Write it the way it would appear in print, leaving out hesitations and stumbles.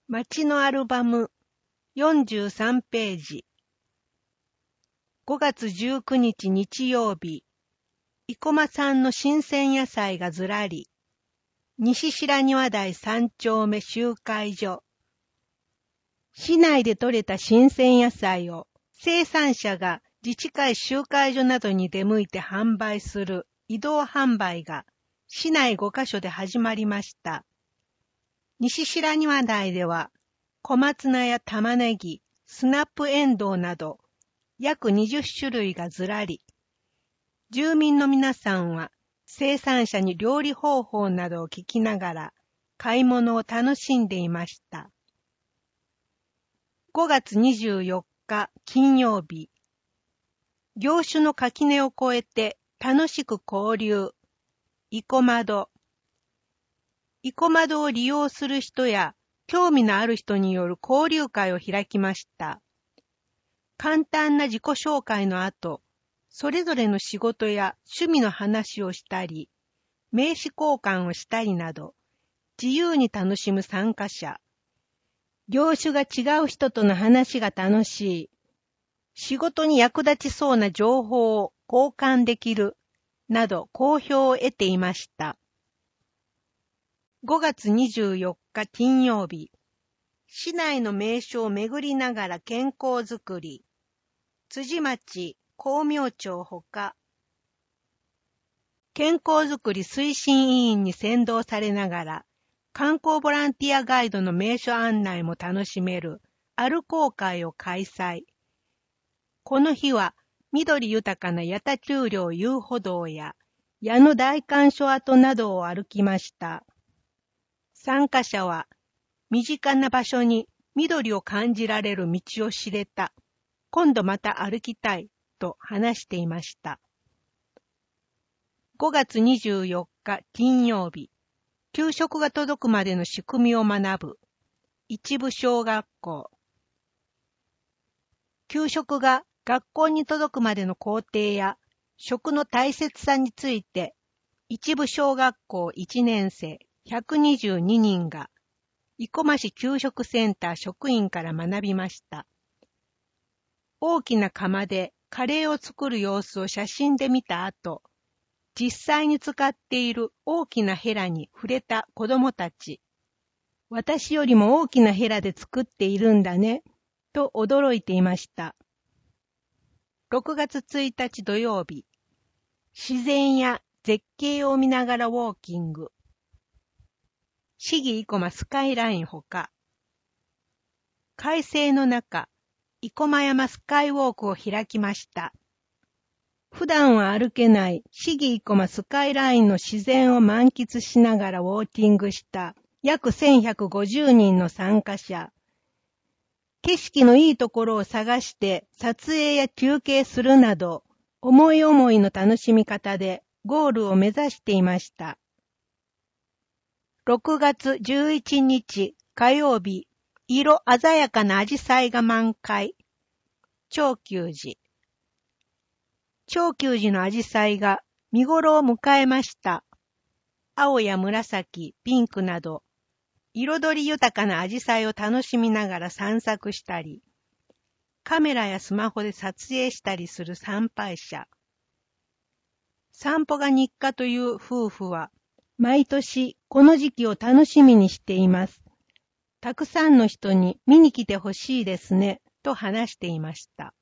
街のアルバム43ページ。5月19日日曜日、生駒産の新鮮野菜がずらり。西白庭台3丁目集会所。市内で採れた新鮮野菜を生産者が自治会集会所などに出向いて販売する移動販売が市内5カ所で始まりました。西白庭台では小松菜や玉ねぎ、スナップエンドウなど約20種類がずらり。住民の皆さんは生産者に料理方法などを聞きながら買い物を楽しんでいました。5月24日金曜日、業種の垣根を越えて楽しく交流、生駒戸。生駒戸を利用する人や興味のある人による交流会を開きました。簡単な自己紹介の後、それぞれの仕事や趣味の話をしたり、名刺交換をしたりなど、自由に楽しむ参加者。業種が違う人との話が楽しい。仕事に役立ちそうな情報を交換できる。など好評を得ていました。5月24日金曜日、市内の名所を巡りながら健康づくり。辻町、光明町ほか。健康づくり推進委員に先導されながら、観光ボランティアガイドの名所案内も楽しめる歩こう会を開催。この日は、緑豊かな八田丘陵遊歩道や矢野大観所跡などを歩きました。参加者は、身近な場所に緑を感じられる道を知れた。今度また歩きたいと話していました。5月24日金曜日、給食が届くまでの仕組みを学ぶ。一部小学校。給食が学校に届くまでの工程や食の大切さについて、一部小学校1年生122人が、生駒市給食センター職員から学びました。大きな釜でカレーを作る様子を写真で見た後、実際に使っている大きなヘラに触れた子供たち。私よりも大きなヘラで作っているんだね、と驚いていました。6月1日土曜日、自然や絶景を見ながらウォーキング。市議生駒スカイラインほか。快晴の中、生駒山スカイウォークを開きました。普段は歩けない市議生駒スカイラインの自然を満喫しながらウォーキングした約1150人の参加者。景色のいいところを探して撮影や休憩するなど、思い思いの楽しみ方でゴールを目指していました。6月11日火曜日、色鮮やかなアジサイが満開。長久寺。長久寺のアジサイが見頃を迎えました。青や紫、ピンクなど、彩り豊かなアジサイを楽しみながら散策したり、カメラやスマホで撮影したりする参拝者。散歩が日課という夫婦は、毎年この時期を楽しみにしています。たくさんの人に見に来てほしいですね、と話していました。